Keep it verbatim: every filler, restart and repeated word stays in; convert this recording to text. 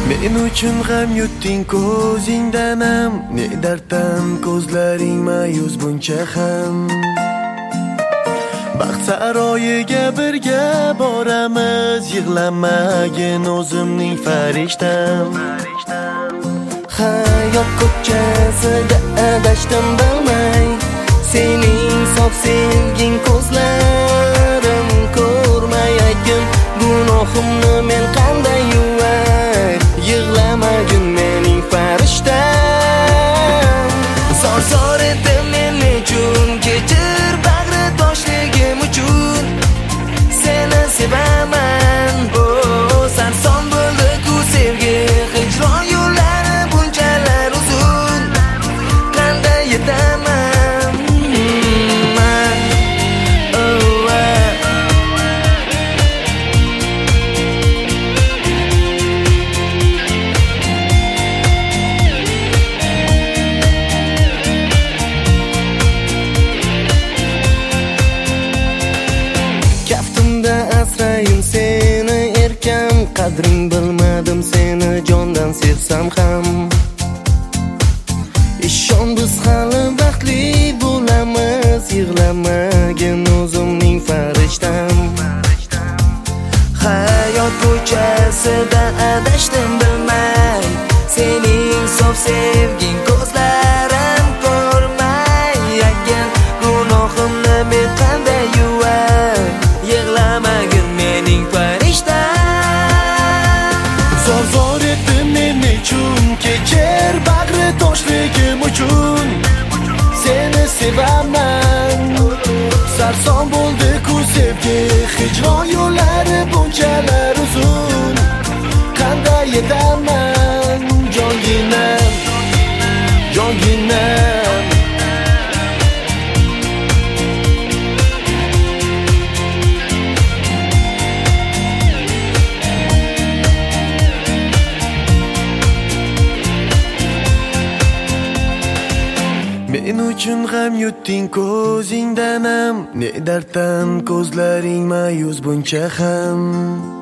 Men uchun ham yutding ko'zingdanam, ne darddan ko'zlaring ma'yus buncha ham. Baxt saroyiga birga boramiz, yig'lamagin o'zimning farishtam. Hayot ko'chasida adashdim bilmay, sening sof sevging ko'zlarim ko'rmayagin, gunohimni men qanday yuvay, yig'lamagin mening farishtam. Zor zor edim men uchun, kechir bag'ri toshligim uchun, seni sevaman. Oh, sarson bo'ldi-ku sevgi, hijron yo'llari bunchalar uzun, qanday yetaman? Asrayim seni erkam, qadring bilmadim seni jondan sevsam ham. Ishon biz hali baxtli bo'lamiz, yig'lamagin o'zimning farishtam. Hayot ko'chasida adashdim bilmay, sening sof sevging ko'zlarim ko'rmayagin, gunohimni men qanday yuvay, yig'lamagin mening farishtam. Zor zor etdim men uchun, kechir bag'ri toshligim uchun, seni sevaman. Sarson bo'ldi-ku sevgi, hijron yo'llari bunchalar uzun, qanday yetaman? Jonginam, jonginam. Men uchun ham yutding ko'zingdanam, ne darddan ko'zlaring ma'yus buncha ham.